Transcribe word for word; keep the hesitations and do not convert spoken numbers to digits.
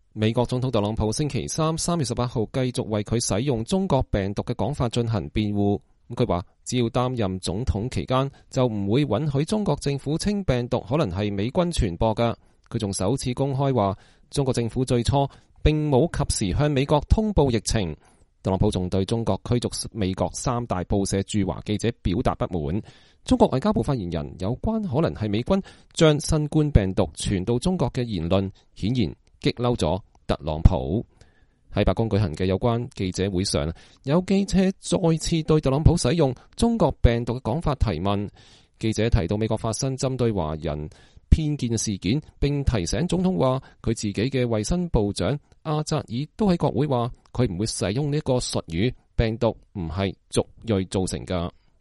美國總統特朗普星期三三月十八號繼續為佢使用中國病毒嘅講法進行辯護。佢話只要擔任總統期間，就唔會允許中國政府稱病毒可能係美軍傳播㗎。佢仲首次公開話，中國政府最初並冇及時向美國通報疫情。特朗普仲對中國驅逐美國三大報社駐華記者表達不滿。中國外交部發言人有關可能係美軍將新冠病毒傳到中國嘅言論，顯然激嬲咗特朗普。喺白宮舉行嘅有關記者會上，有記者再次對特朗普使用中國病毒嘅講法提問。記者提到美國發生針對華人偏見事件，並提醒總統話佢自己嘅衛生部長阿扎爾都喺國會話佢唔會使用呢個術語，病毒唔係族裔造成㗎。